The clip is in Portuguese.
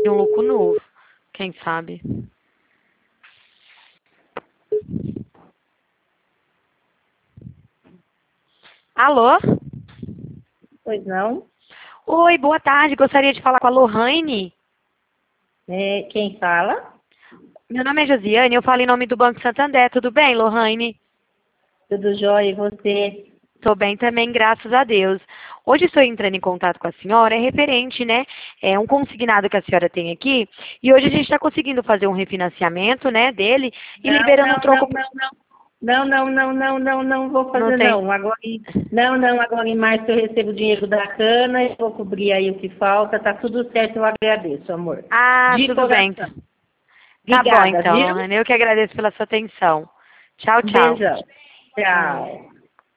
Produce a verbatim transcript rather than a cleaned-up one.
um lucro novo. Quem sabe? Alô? Pois não? Oi, boa tarde. Gostaria de falar com a Lohane. É, quem fala? Meu nome é Josiane, eu falo em nome do Banco Santander. Tudo bem, Lohane? Tudo jóia, e você? Estou bem também, graças a Deus. Hoje estou entrando em contato com a senhora, é referente, né? É um consignado que a senhora tem aqui. E hoje a gente está conseguindo fazer um refinanciamento, né, dele e Não, liberando um não, não, troco. não, não. Não, não, não, não, não, não vou Não fazer tem. não. Agora, em- não, não, agora em março eu recebo o dinheiro da cana, eu vou cobrir aí o que falta, tá tudo certo, eu agradeço, amor. Ah, De tudo bem. coração. Tá bom, Obrigada, então, viu? Lohane. Eu que agradeço pela sua atenção. Tchau, Um tchau. beijão. Tchau. Tchau.